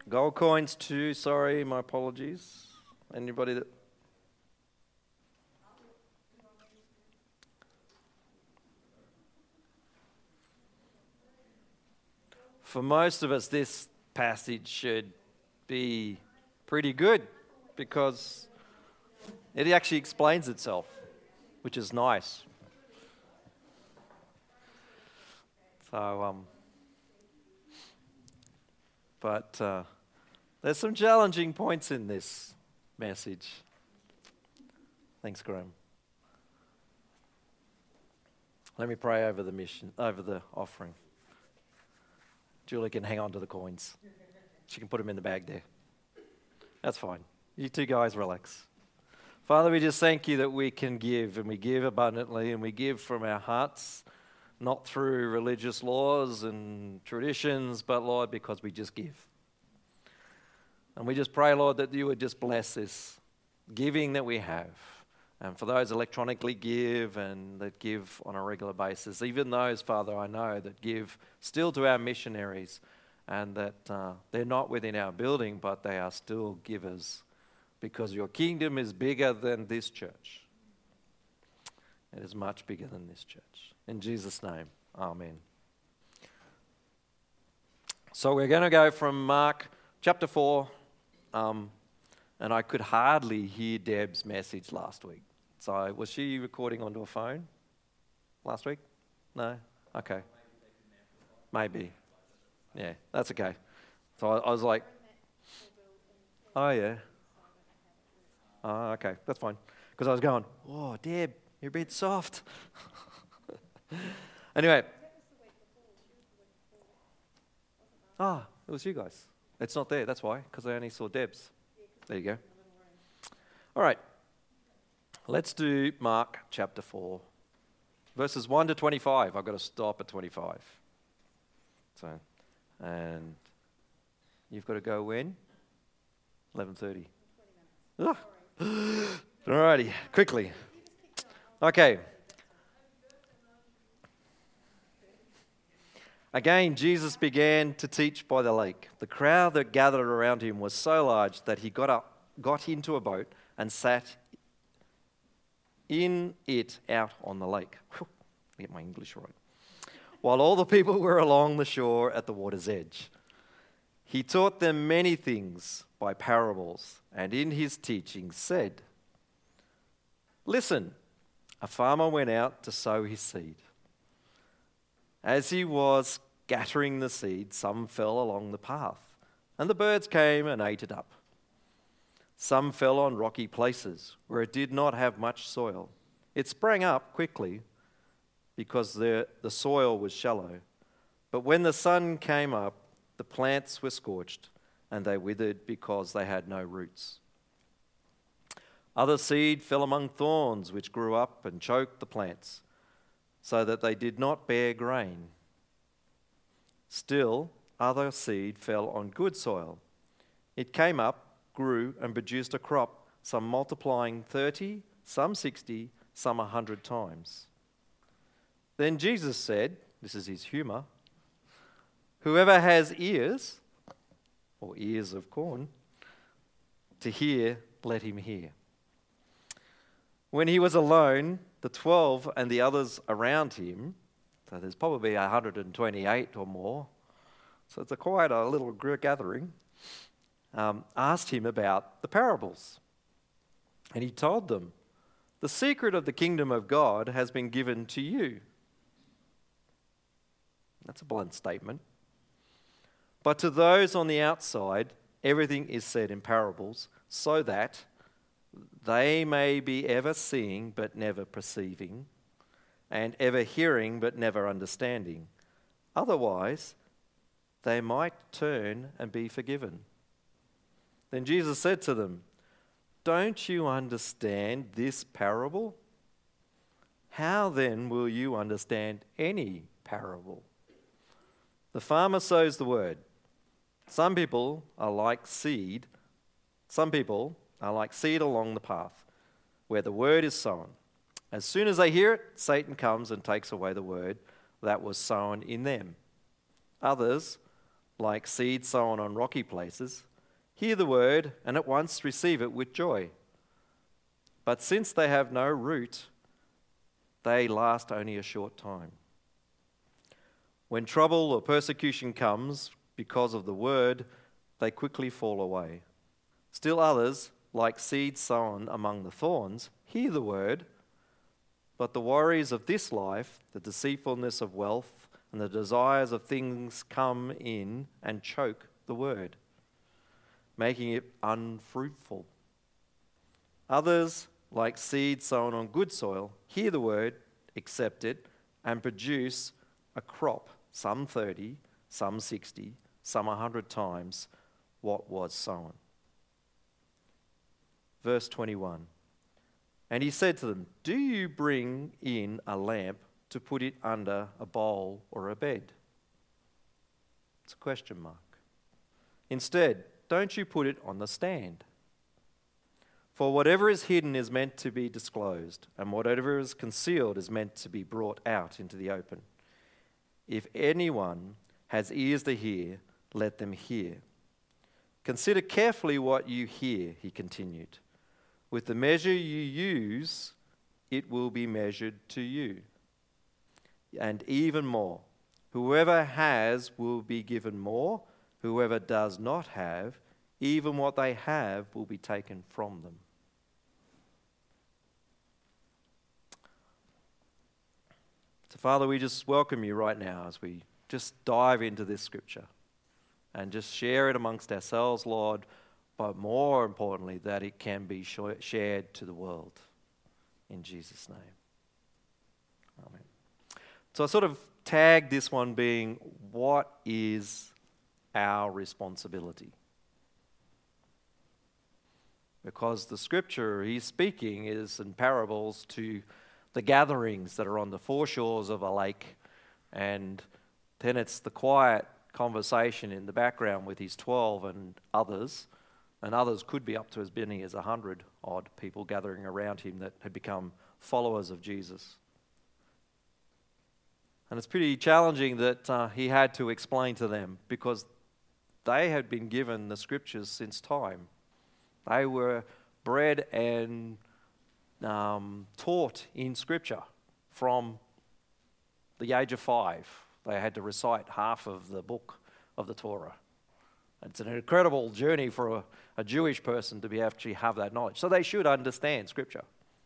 Gold coins too, sorry, my apologies. Anybody that... For most of us, this passage should be pretty good because it actually explains itself, which is nice. But there's some challenging points in this message. Thanks, Graham. Let me pray over the offering. Julie can hang on to the coins. She can put them in the bag there. That's fine. You two guys relax. Father, we just thank you that we can give, and we give abundantly, and we give from our hearts, not through religious laws and traditions, but, Lord, because we just give. And we just pray, Lord, that you would just bless this giving that we have. And for those electronically give and that give on a regular basis, even those, Father, I know that give still to our missionaries and that they're not within our building, but they are still givers because your kingdom is bigger than this church. It is much bigger than this church. In Jesus' name, amen. So we're going to go from Mark chapter 4, and I could hardly hear Deb's message last week. So was she recording onto a phone last week? No? Okay. Maybe. Yeah, that's okay. So I was like, oh yeah. Oh, okay, that's fine. Because I was going, oh, Deb, you're a bit soft. Anyway. Ah, it was you guys. It's not there, that's why, because I only saw Deb's. There you go. All right. Let's do Mark chapter 4, verses 1 to 25. I've got to stop at 25. So, and you've got to go when? 11:30. Oh. All righty, quickly. Okay. Again, Jesus began to teach by the lake. The crowd that gathered around him was so large that he got into a boat and sat in it out on the lake. Get my English right. While all the people were along the shore at the water's edge. He taught them many things by parables, and in his teaching said, "Listen, a farmer went out to sow his seed. As he was scattering the seed, some fell along the path, and the birds came and ate it up. Some fell on rocky places where it did not have much soil. It sprang up quickly because the soil was shallow. But when the sun came up, the plants were scorched and they withered because they had no roots. Other seed fell among thorns, which grew up and choked the plants, so that they did not bear grain. Still, other seed fell on good soil. It came up, grew, and produced a crop, some multiplying 30, some 60, some 100 times. Then Jesus said," this is his humour, "Whoever has ears," or ears of corn, "to hear, let him hear." When he was alone, the 12 and the others around him, so there's probably 128 or more, so it's quite a little gathering, asked him about the parables. And he told them, "The secret of the kingdom of God has been given to you." That's a blunt statement. "But to those on the outside, everything is said in parables, so that they may be ever seeing but never perceiving, and ever hearing but never understanding. Otherwise, they might turn and be forgiven." Then Jesus said to them, "Don't you understand this parable? How then will you understand any parable? The farmer sows the word. Some people are like seed along the path, where the word is sown. As soon as they hear it, Satan comes and takes away the word that was sown in them. Others like seed sown on rocky places, hear the word and at once receive it with joy. But since they have no root, they last only a short time. When trouble or persecution comes because of the word, they quickly fall away. Still others, like seed sown among the thorns, hear the word, but the worries of this life, the deceitfulness of wealth, and the desires of things come in and choke the word, making it unfruitful. Others, like seed sown on good soil, hear the word, accept it, and produce a crop, some 30, some 60, some 100 times what was sown. Verse 21. And he said to them, do you bring in a lamp to put it under a bowl or a bed? It's a question mark. Instead, don't you put it on the stand? For whatever is hidden is meant to be disclosed, and whatever is concealed is meant to be brought out into the open. If anyone has ears to hear, let them hear. Consider carefully what you hear, he continued. With the measure you use, it will be measured to you. And even more. Whoever has will be given more. Whoever does not have, even what they have will be taken from them. So, Father, we just welcome you right now as we just dive into this scripture and just share it amongst ourselves, Lord, but more importantly, that it can be shared to the world. In Jesus' name. Amen. So I sort of tagged this one being, what is our responsibility? Because the scripture he's speaking is in parables to the gatherings that are on the foreshores of a lake, and then it's the quiet conversation in the background with his 12 and others could be up to as many as 100 odd people gathering around him that had become followers of Jesus. And it's pretty challenging that he had to explain to them, because they had been given the scriptures since time. They were bred and taught in scripture from the age of 5. They had to recite half of the book of the Torah. It's an incredible journey for a Jewish person to actually have that knowledge. So they should understand scripture.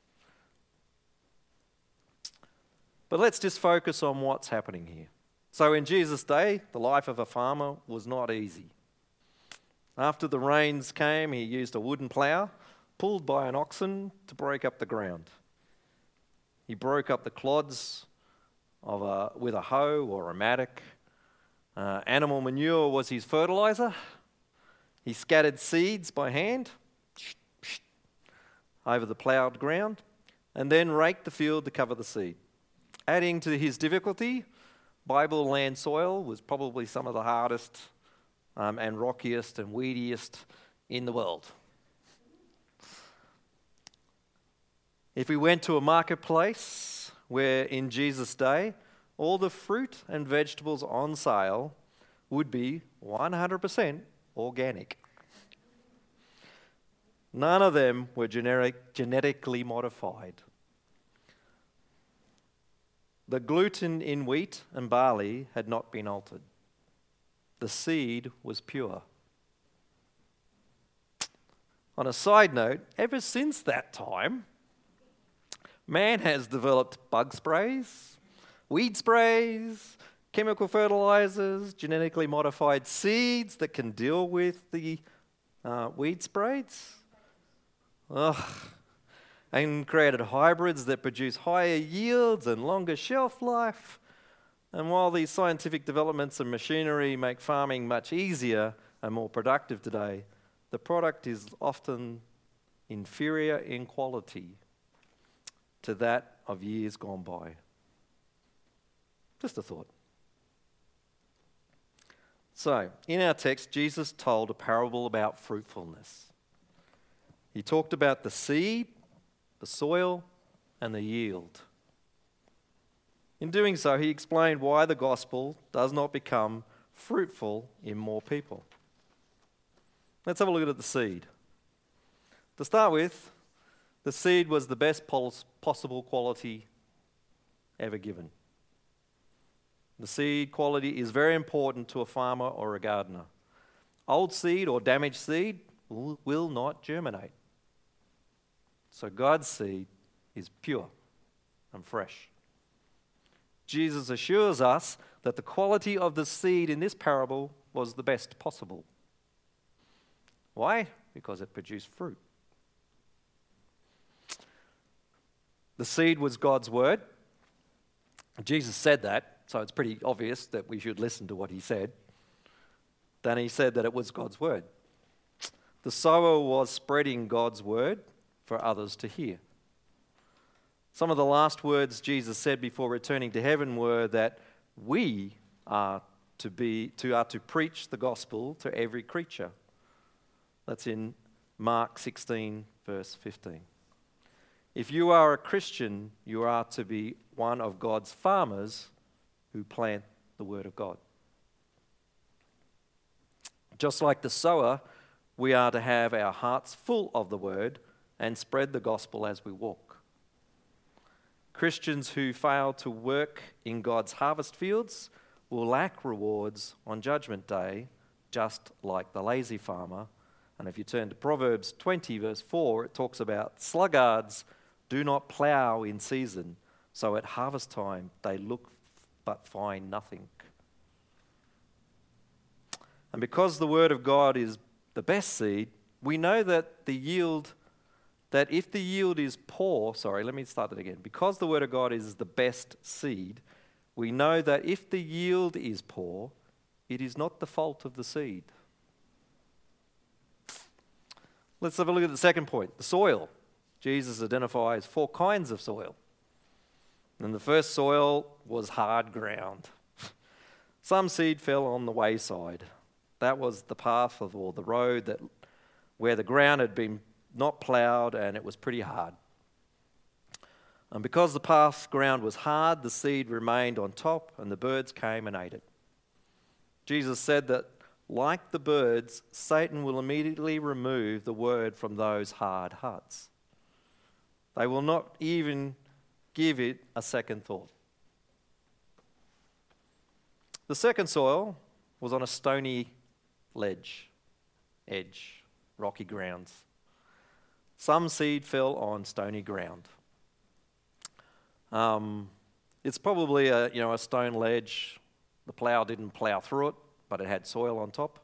But let's just focus on what's happening here. So in Jesus' day, the life of a farmer was not easy. After the rains came, he used a wooden plough pulled by an oxen to break up the ground. He broke up the clods with a hoe or a mattock. Animal manure was his fertilizer. He scattered seeds by hand over the ploughed ground and then raked the field to cover the seed. Adding to his difficulty, Bible land soil was probably some of the hardest and rockiest and weediest in the world. If we went to a marketplace where in Jesus' day, all the fruit and vegetables on sale would be 100% organic. None of them were genetically modified. The gluten in wheat and barley had not been altered. The seed was pure. On a side note, ever since that time, man has developed bug sprays, weed sprays, chemical fertilizers, genetically modified seeds that can deal with the weed sprays. And created hybrids that produce higher yields and longer shelf life. And while these scientific developments and machinery make farming much easier and more productive today, the product is often inferior in quality to that of years gone by. Just a thought. So, in our text, Jesus told a parable about fruitfulness. He talked about the seed, the soil, and the yield. In doing so, he explained why the gospel does not become fruitful in more people. Let's have a look at the seed. To start with, the seed was the best possible quality ever given. The seed quality is very important to a farmer or a gardener. Old seed or damaged seed will not germinate. So God's seed is pure and fresh. Jesus assures us that the quality of the seed in this parable was the best possible. Why? Because it produced fruit. The seed was God's word. Jesus said that, so it's pretty obvious that we should listen to what he said. Then he said that it was God's word. The sower was spreading God's word for others to hear. Some of the last words Jesus said before returning to heaven were that we are to preach the gospel to every creature. That's in Mark 16, verse 15. If you are a Christian, you are to be one of God's farmers who plant the word of God. Just like the sower, we are to have our hearts full of the word and spread the gospel as we walk. Christians who fail to work in God's harvest fields will lack rewards on Judgment Day, just like the lazy farmer. And if you turn to Proverbs 20, verse 4, it talks about sluggards do not plough in season, so at harvest time they look but find nothing. And because the word of God is the best seed, we know that if the yield is poor, because the word of God is the best seed, we know that if the yield is poor, it is not the fault of the seed. Let's have a look at the second point, the soil. Jesus identifies 4 kinds of soil. And the first soil was hard ground. Some seed fell on the wayside. That was the path or the road where the ground had been not ploughed and it was pretty hard. And because the path ground was hard, the seed remained on top and the birds came and ate it. Jesus said that, like the birds, Satan will immediately remove the word from those hard hearts. They will not even give it a second thought. The second soil was on a stony edge, rocky grounds. Some seed fell on stony ground. It's probably a stone ledge. The plough didn't plough through it, but it had soil on top.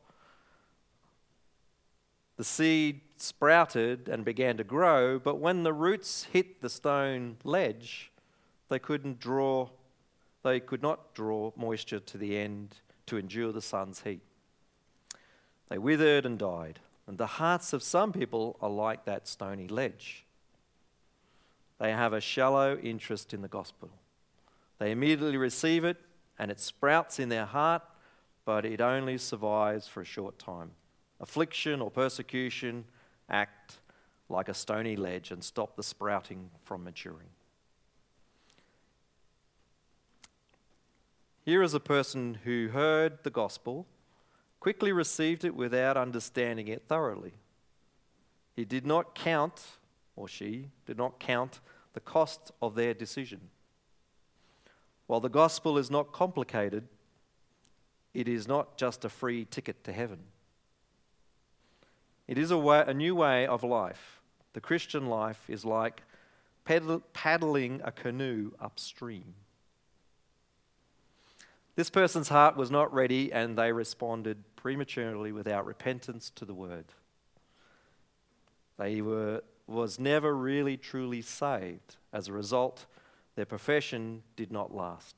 The seed sprouted and began to grow, but when the roots hit the stone ledge, they could not draw moisture to the end to endure the sun's heat. They withered and died. And the hearts of some people are like that stony ledge. They have a shallow interest in the gospel. They immediately receive it, and it sprouts in their heart, but it only survives for a short time. Affliction or persecution act like a stony ledge and stop the sprouting from maturing. Here is a person who heard the gospel, quickly received it without understanding it thoroughly. He did not count, or she did not count, the cost of their decision. While the gospel is not complicated, it is not just a free ticket to heaven. It is a new way of life. The Christian life is like paddling a canoe upstream. This person's heart was not ready, and they responded prematurely without repentance to the word. They was never really truly saved. As a result, their profession did not last.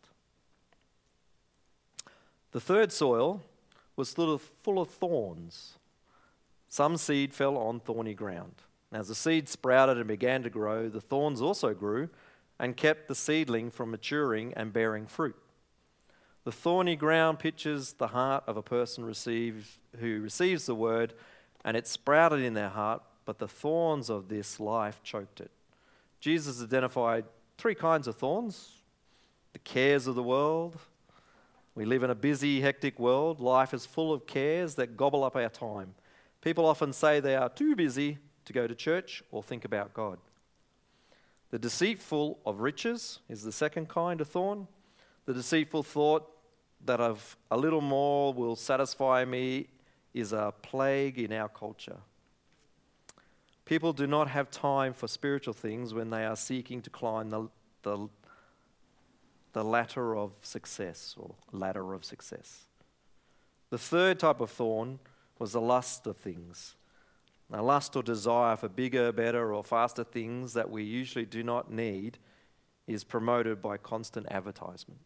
The third soil was full of thorns. Some seed fell on thorny ground. As the seed sprouted and began to grow, the thorns also grew and kept the seedling from maturing and bearing fruit. The thorny ground pictures the heart of a person who receives the word, and it sprouted in their heart, but the thorns of this life choked it. Jesus identified 3 kinds of thorns: the cares of the world, We live in a busy, hectic world. Life is full of cares that gobble up our time. People often say they are too busy to go to church or think about God. The deceitful of riches is the second kind of thorn. The deceitful thought that of a little more will satisfy me is a plague in our culture. People do not have time for spiritual things when they are seeking to climb the ladder of success or ladder of success. The third type of thorn was the lust of things. A lust or desire for bigger, better, or faster things that we usually do not need is promoted by constant advertisement.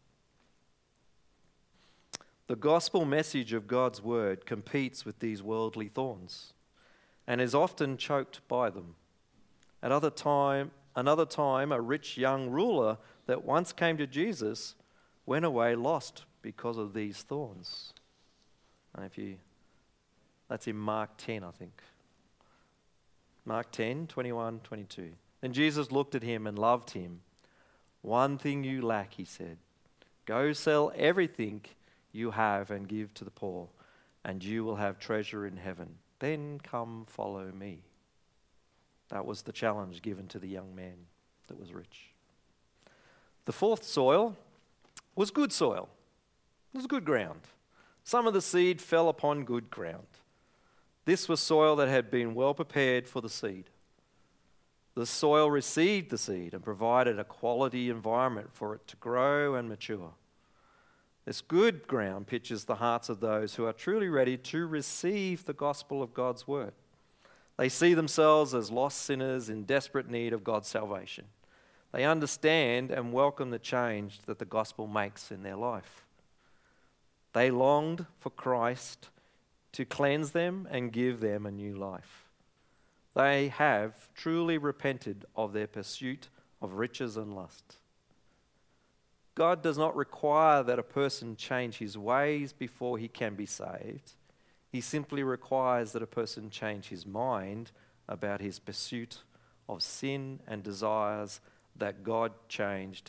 The gospel message of God's word competes with these worldly thorns and is often choked by them. Another time, a rich young ruler that once came to Jesus went away lost because of these thorns. And that's in Mark 10, I think. Mark 10, 21, 22. Then Jesus looked at him and loved him. "One thing you lack," he said. "Go sell everything you have and give to the poor, and you will have treasure in heaven. Then come follow me." That was the challenge given to the young man that was rich. The fourth soil was good soil. It was good ground. Some of the seed fell upon good ground. This was soil that had been well prepared for the seed. The soil received the seed and provided a quality environment for it to grow and mature. This good ground pictures the hearts of those who are truly ready to receive the gospel of God's word. They see themselves as lost sinners in desperate need of God's salvation. They understand and welcome the change that the gospel makes in their life. They longed for Christ to cleanse them and give them a new life. They have truly repented of their pursuit of riches and lust. God does not require that a person change his ways before he can be saved. He simply requires that a person change his mind about his pursuit of sin and desires that God changed,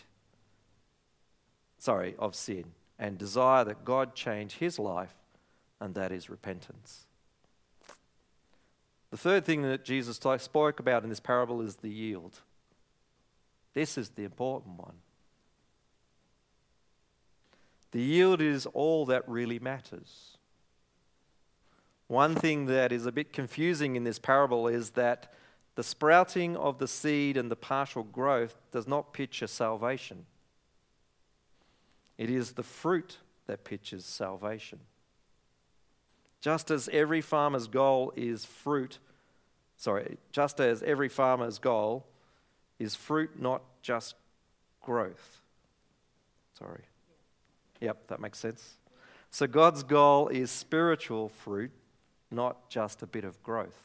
of sin, and desire that God change his life, and that is repentance. The third thing that Jesus spoke about in this parable is the yield. This is the important one. The yield is all that really matters. One thing that is a bit confusing in this parable is that the sprouting of the seed and the partial growth does not picture salvation. It is the fruit that pictures salvation. Just as every farmer's goal is fruit, not just growth. Yep, that makes sense. So God's goal is spiritual fruit, not just a bit of growth.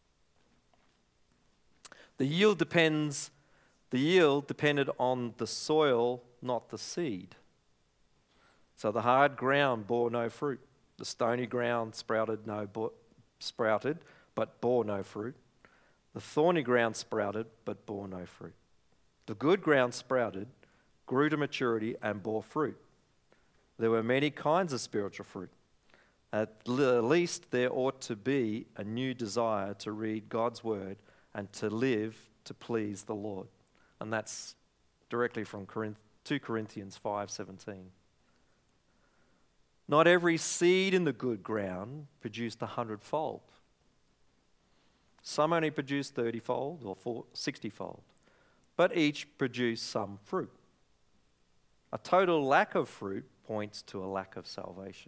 The yield depended on the soil, not the seed. So the hard ground bore no fruit. The stony ground sprouted but bore no fruit. The thorny ground sprouted but bore no fruit. The good ground sprouted, grew to maturity, and bore fruit. There were many kinds of spiritual fruit. At least there ought to be a new desire to read God's word and to live to please the Lord. And that's directly from 2 Corinthians 5:17. Not every seed in the good ground produced 100-fold. Some only produced 30-fold or 60-fold, but each produced some fruit. A total lack of fruit points to a lack of salvation.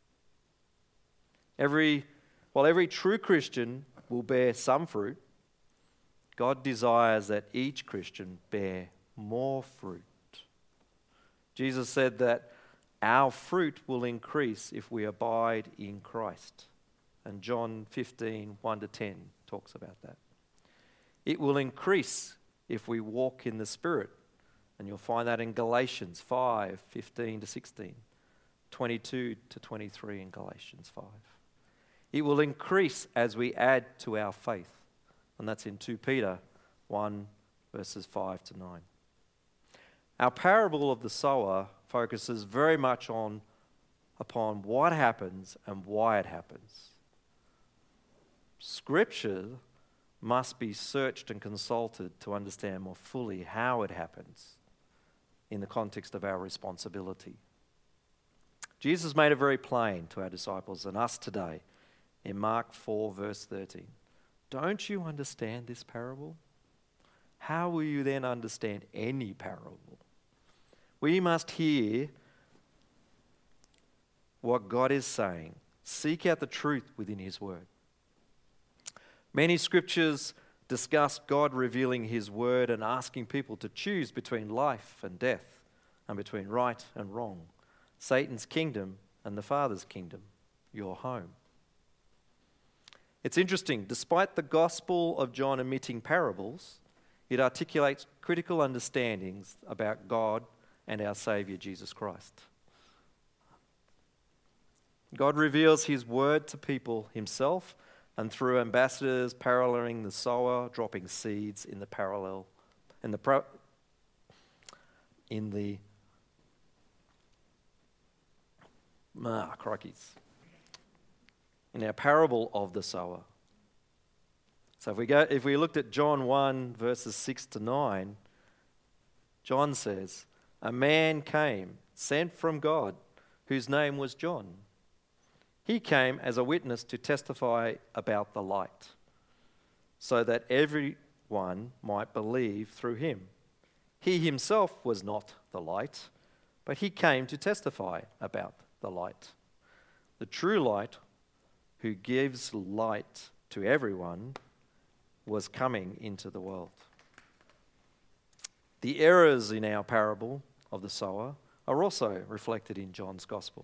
While every true Christian will bear some fruit, God desires that each Christian bear more fruit. Jesus said that our fruit will increase if we abide in Christ. And John 15, 1-10 talks about that. It will increase if we walk in the Spirit. And you'll find that in Galatians 5, 15-16, 22-23 in Galatians 5. It will increase as we add to our faith. And that's in 2 Peter 1, verses 5-9. Our parable of the sower focuses very much on upon what happens and why it happens. Scripture must be searched and consulted to understand more fully how it happens in the context of our responsibility. Jesus made it very plain to our disciples and us today in Mark 4 verse 13. Don't you understand this parable? How will you then understand any parable? We must hear what God is saying. Seek out the truth within His Word. Many scriptures discuss God revealing His Word and asking people to choose between life and death and between right and wrong, Satan's kingdom and the Father's kingdom, your home. It's interesting, despite the Gospel of John omitting parables, it articulates critical understandings about God and our Saviour Jesus Christ. God reveals His Word to people Himself and through ambassadors paralleling the sower, dropping seeds in our parable of the sower. So if we looked at John 1 verses 6 to 9, John says, a man came, sent from God, whose name was John. He came as a witness to testify about the light, so that everyone might believe through him. He himself was not the light, but he came to testify about the light. The true light, who gives light to everyone, was coming into the world. The errors in our parable of the sower are also reflected in John's Gospel.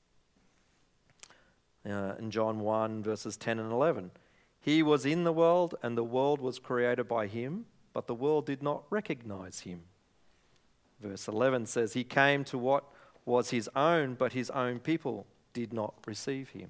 In John 1 verses 10 and 11, he was in the world and the world was created by him, but the world did not recognize him. Verse 11 says, he came to what was his own, but his own people did not receive him.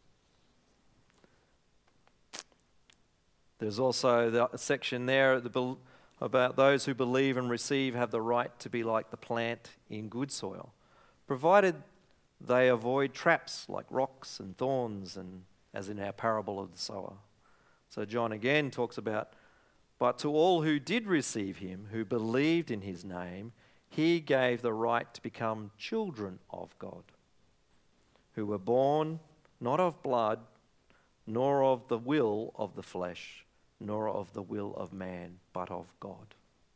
There's also the section there about those who believe and receive have the right to be like the plant in good soil, provided they avoid traps like rocks and thorns, and as in our parable of the sower. So John again talks about, but to all who did receive him, who believed in his name, he gave the right to become children of God, who were born not of blood, nor of the will of the flesh, nor of the will of man, but of God.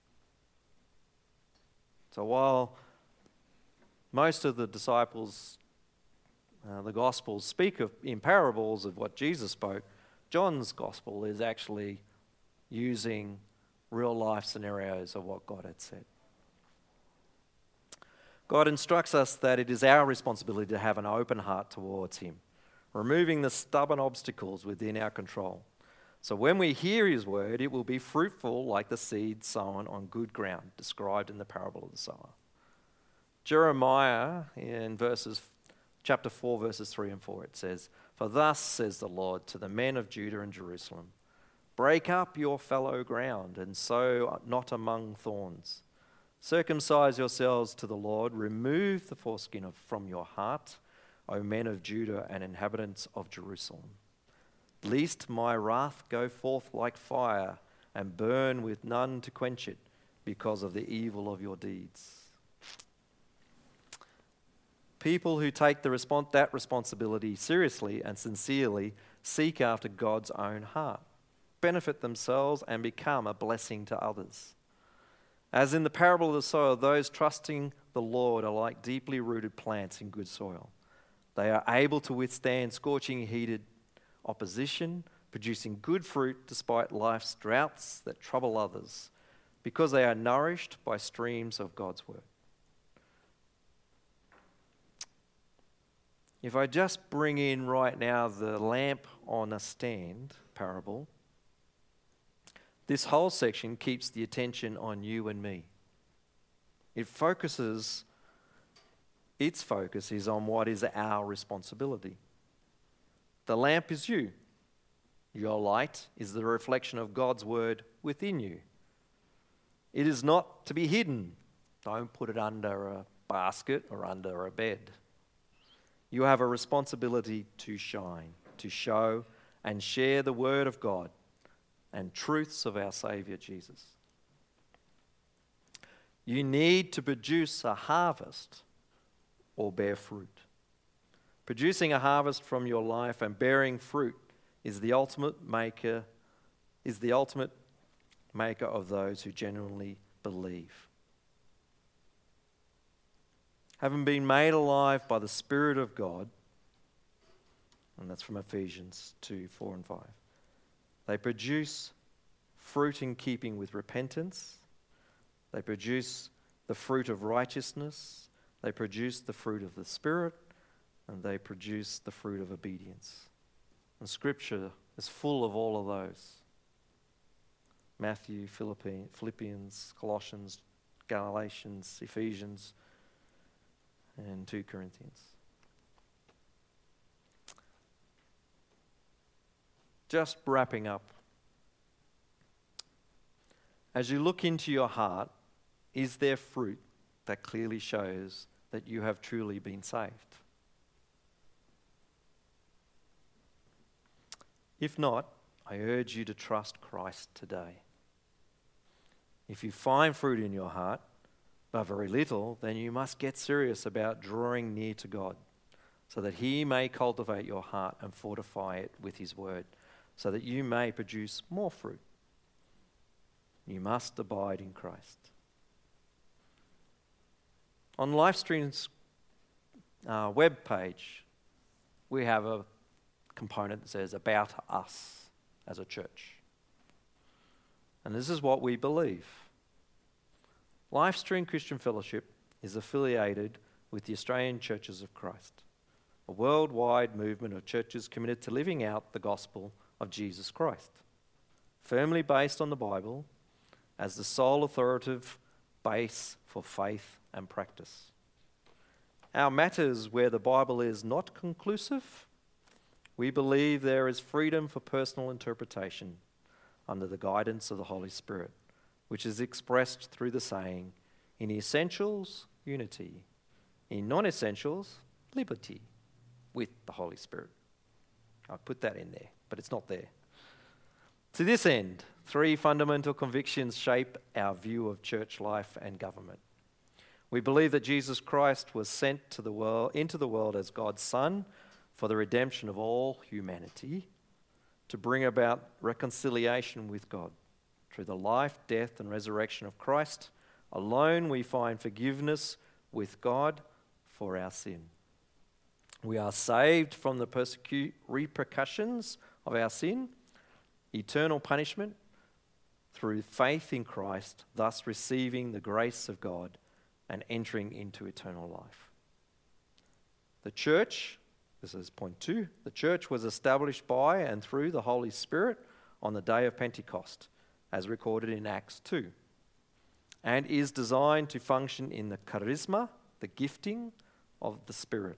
So while most of the disciples, the Gospels speak in parables of what Jesus spoke, John's Gospel is actually using real life scenarios of what God had said. God instructs us that it is our responsibility to have an open heart towards him, removing the stubborn obstacles within our control. So when we hear his word, it will be fruitful like the seed sown on good ground, described in the parable of the sower. Jeremiah, in chapter 4, verses 3 and 4, it says, for thus says the Lord to the men of Judah and Jerusalem, break up your fallow ground and sow not among thorns. Circumcise yourselves to the Lord, remove the foreskin from your heart, O men of Judah and inhabitants of Jerusalem. Lest my wrath go forth like fire and burn with none to quench it because of the evil of your deeds. People who take that responsibility seriously and sincerely seek after God's own heart, benefit themselves and become a blessing to others. As in the parable of the sower, those trusting the Lord are like deeply rooted plants in good soil. They are able to withstand scorching heated opposition, producing good fruit despite life's droughts that trouble others, because they are nourished by streams of God's word. If I just bring in right now the lamp on a stand parable, this whole section keeps the attention on you and me. Its focus is on what is our responsibility. The lamp is you. Your light is the reflection of God's word within you. It is not to be hidden. Don't put it under a basket or under a bed. you have a responsibility to shine, to show and share the word of God and truths of our Saviour Jesus. You need to produce a harvest or bear fruit. Producing a harvest from your life and bearing fruit is the ultimate maker of those who genuinely believe. Having been made alive by the Spirit of God, and that's from Ephesians 2, 4 and 5, they produce fruit in keeping with repentance. They produce the fruit of righteousness. They produce the fruit of the Spirit. And they produce the fruit of obedience. And Scripture is full of all of those. Matthew, Philippians, Colossians, Galatians, Ephesians, and 2 Corinthians. Just wrapping up. As you look into your heart, is there fruit that clearly shows that you have truly been saved? If not, I urge you to trust Christ today. If you find fruit in your heart, but very little, then you must get serious about drawing near to God so that He may cultivate your heart and fortify it with His word so that you may produce more fruit. You must abide in Christ. On Lifestream's web page, we have a component that says about us as a church. And this is what we believe. Lifestream Christian Fellowship is affiliated with the Australian Churches of Christ, a worldwide movement of churches committed to living out the gospel of Jesus Christ, firmly based on the Bible as the sole authoritative base for faith and practice. Our matters where the Bible is not conclusive, we believe there is freedom for personal interpretation under the guidance of the Holy Spirit, which is expressed through the saying, in essentials, unity, in non-essentials, liberty with the Holy Spirit. I put that in there, but it's not there. To this end, 3 fundamental convictions shape our view of church life and government. We believe that Jesus Christ was sent into the world as God's Son for the redemption of all humanity, to bring about reconciliation with God. Through the life, death, and resurrection of Christ alone, we find forgiveness with God for our sin. We are saved from the repercussions of our sin, eternal punishment, through faith in Christ, thus receiving the grace of God and entering into eternal life. The church, this is point 2, the church was established by and through the Holy Spirit on the day of Pentecost, as recorded in Acts 2, and is designed to function in the charisma, the gifting of the Spirit.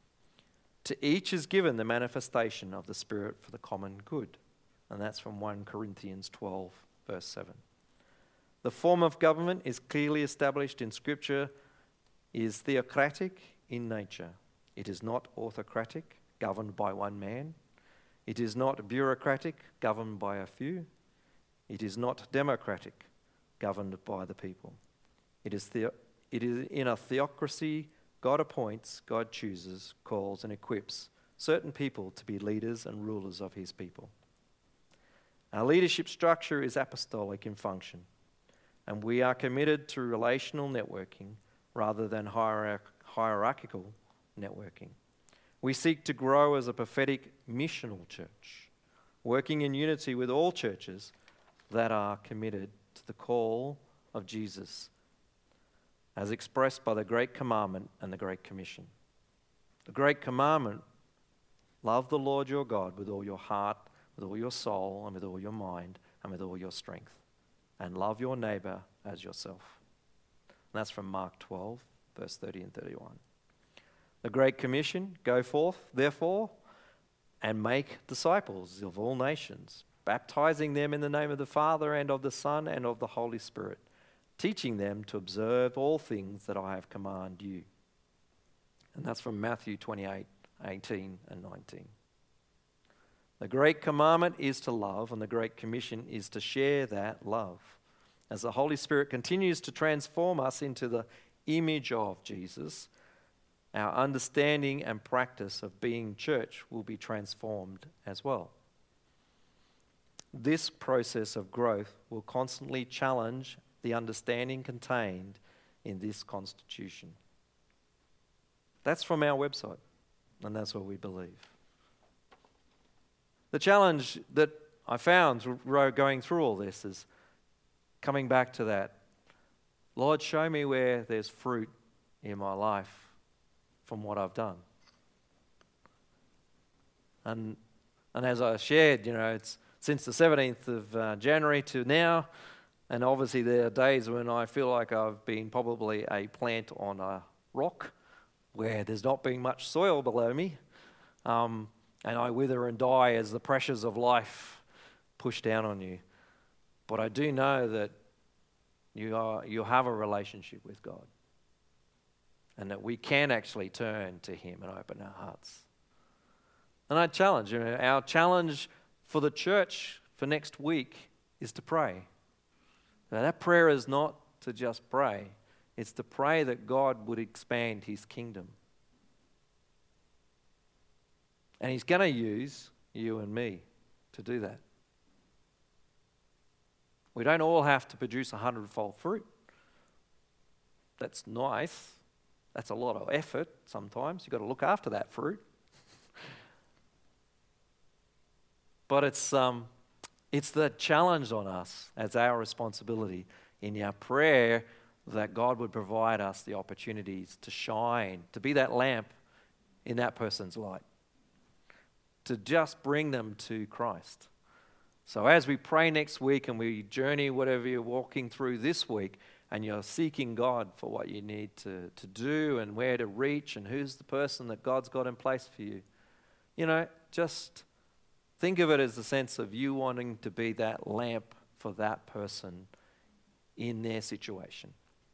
To each is given the manifestation of the Spirit for the common good. And that's from 1 Corinthians 12, verse 7. The form of government is clearly established in Scripture, is theocratic in nature. It is not autocratic, governed by one man. It is not bureaucratic, governed by a few. It is not democratic, governed by the people. It is in a theocracy. God appoints, God chooses, calls and equips certain people to be leaders and rulers of His people. Our leadership structure is apostolic in function, and we are committed to relational networking rather than hierarchical networking. We seek to grow as a prophetic missional church, working in unity with all churches that are committed to the call of Jesus as expressed by the Great Commandment and the Great Commission. The Great Commandment, love the Lord your God with all your heart, with all your soul, and with all your mind, and with all your strength. And love your neighbour as yourself. And that's from Mark 12, verse 30 and 31. The Great Commission, go forth, therefore, and make disciples of all nations, baptizing them in the name of the Father and of the Son and of the Holy Spirit, teaching them to observe all things that I have commanded you. And that's from Matthew 28, 18 and 19. The great commandment is to love, and the great commission is to share that love. As the Holy Spirit continues to transform us into the image of Jesus, our understanding and practice of being church will be transformed as well. This process of growth will constantly challenge the understanding contained in this constitution. That's from our website, and that's what we believe. The challenge that I found going through all this is coming back to that. Lord, show me where there's fruit in my life from what I've done. And as I shared, it's since the 17th of January to now, and obviously there are days when I feel like I've been probably a plant on a rock where there's not been much soil below me, and I wither and die as the pressures of life push down on you. But I do know that you have a relationship with God, and that we can actually turn to Him and open our hearts. And I challenge, our challenge for the church for next week is to pray. Now, that prayer is not to just pray. It's to pray that God would expand His kingdom. And He's going to use you and me to do that. We don't all have to produce 100-fold fruit. That's nice. That's a lot of effort sometimes. You've got to look after that fruit. But it's the challenge on us as our responsibility in our prayer that God would provide us the opportunities to shine, to be that lamp in that person's light, to just bring them to Christ. So as we pray next week and we journey whatever you're walking through this week, and you're seeking God for what you need to do and where to reach and who's the person that God's got in place for you, just think of it as the sense of you wanting to be that lamp for that person in their situation.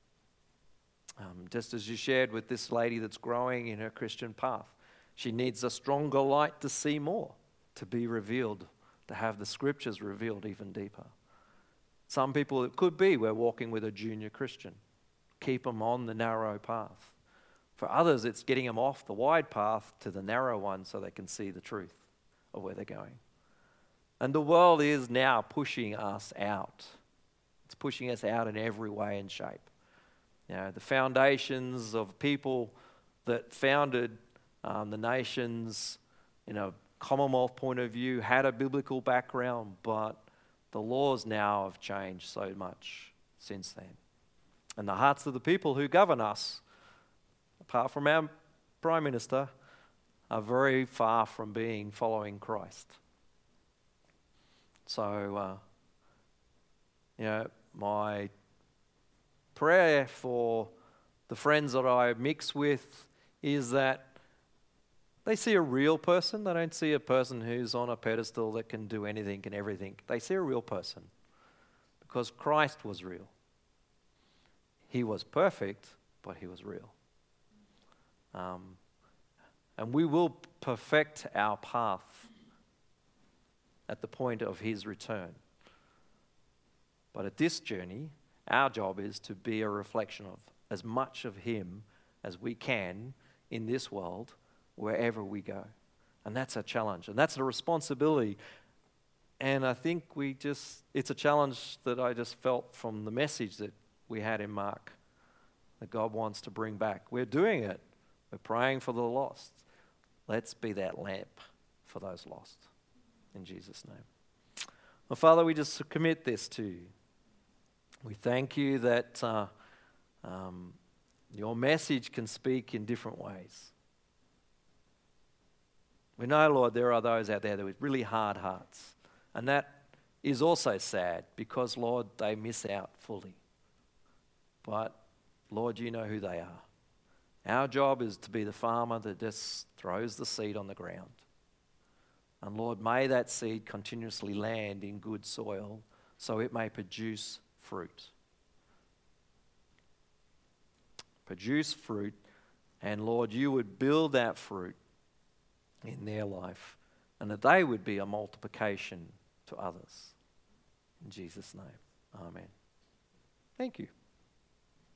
Just as you shared with this lady that's growing in her Christian path, she needs a stronger light to see more, to be revealed, to have the scriptures revealed even deeper. Some people, it could be we're walking with a junior Christian. Keep them on the narrow path. For others, it's getting them off the wide path to the narrow one so they can see the truth of where they're going. And the world is now pushing us out. It's pushing us out in every way and shape. The foundations of people that founded the nations, Commonwealth point of view, had a biblical background, but the laws now have changed so much since then. And the hearts of the people who govern us, apart from our Prime Minister, are very far from following Christ. So, my prayer for the friends that I mix with is that they see a real person. They don't see a person who's on a pedestal that can do anything and everything. They see a real person because Christ was real. He was perfect, but He was real. And we will perfect our path at the point of His return. But at this journey, our job is to be a reflection of as much of Him as we can in this world, wherever we go. And that's a challenge, and that's a responsibility. And I think it's a challenge that I just felt from the message that we had in Mark, that God wants to bring back. We're doing it. We're praying for the lost. Let's be that lamp for those lost. In Jesus' name. Well, Father, we just commit this to You. We thank You that Your message can speak in different ways. We know, Lord, there are those out there with really hard hearts. And that is also sad because, Lord, they miss out fully. But, Lord, You know who they are. Our job is to be the farmer that just throws the seed on the ground. And, Lord, may that seed continuously land in good soil so it may produce fruit. Produce fruit, and, Lord, You would build that fruit in their life, and that they would be a multiplication to others. In Jesus' name, amen. Thank you.